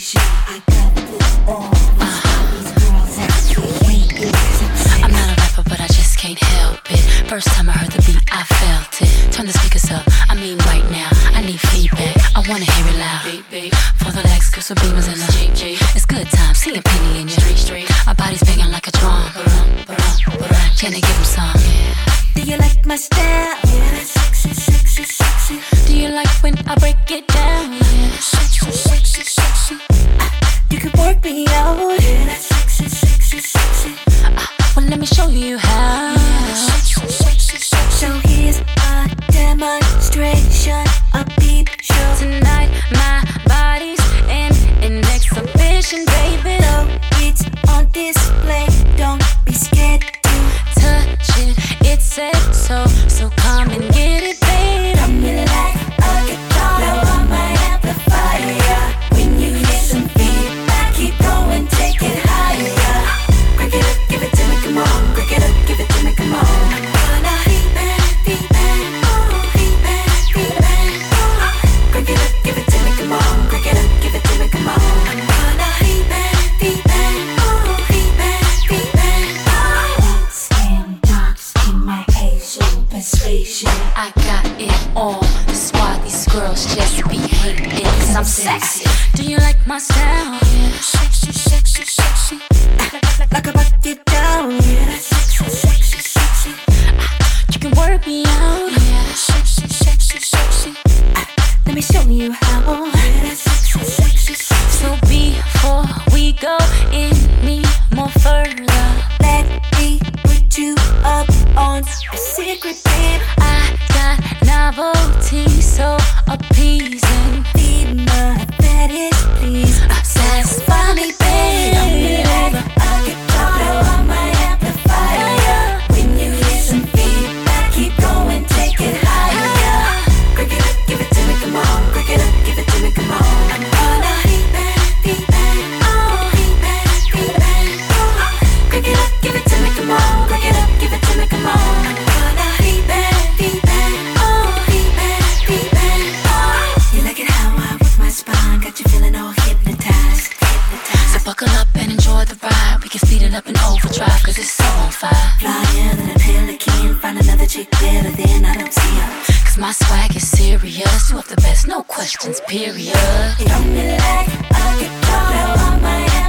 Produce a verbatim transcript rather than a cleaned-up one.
persuasion. I got this on. These girls ask me. I'm not a rapper, but I just can't help it. First time I heard the beat, I felt it. Turn the speakers up, I mean right now. I need feedback, I wanna hear it loud. For the legs, cause the beamers in the it's good time, seeing Penny in you. My body's banging like a drum. Can I give him some? Do you like my style? Yeah, that's sexy, sexy, sexy. Do you like when I break it down? Yeah, sexy, sexy, sexy. Uh, you can work me out. Yeah, that's sexy, sexy, sexy. Uh, well, let me show you how. Yeah, sexy, sexy, sexy. So here's a demonstration, a peep show. Tonight, my body's in an exhibition, baby. So it's on display. Don't be scared to touch it. It's said so, so come and get it, baby. Come in like a guitar, blow on my amplifier. When you hear some feedback, keep going, take it higher. Break it up, give it to me, come on. Break it up, give it to me, come on. Wanna feedback, feedback, oh, feedback, feedback, oh. Break it up, give it to me, come on. Break it up, give it to me, come on. Wanna feedback, feedback, oh, feedback, feedback, oh. Stand box in my Asian persuasion. I got it on. That's why these girls just be hating. Cause I'm sexy. Do you like my style? Yeah, sexy, sexy, sexy. Like, like I rock it down. Yeah, that's sexy, sexy, sexy. You can work me out. Yeah, sexy, sexy, sexy. Let me show you how. Yeah, that's sexy, sexy, sexy. So before we go any more further, let me put you up on a secret, babe. I got novelty, so appeasing. Feed my fetish, please. Satisfy me, babe. Come in like a guitar, blow on my amplifier. When you hear some feedback, keep going, take it higher. Break it up, give it to me, come on. Break it up, give it to me, come on. I'm gonna feedback, feedback, oh, feedback, feedback, oh. Break it up, give it to me, come on. Break it up, give it to me, come on. I'm gonna feedback, feedback, oh, feedback, feedback, oh. You like it how I work my spine, got you feeling all hypnotized, hypnotized. So buckle up and enjoy the ride. We can speed it up and overdrive, cause it's so on fire. Flyer than a pelican, find another chick better than I don't see her. Cause my swag is serious. You have the best, no questions, period. It don't me like a guitar, blow on my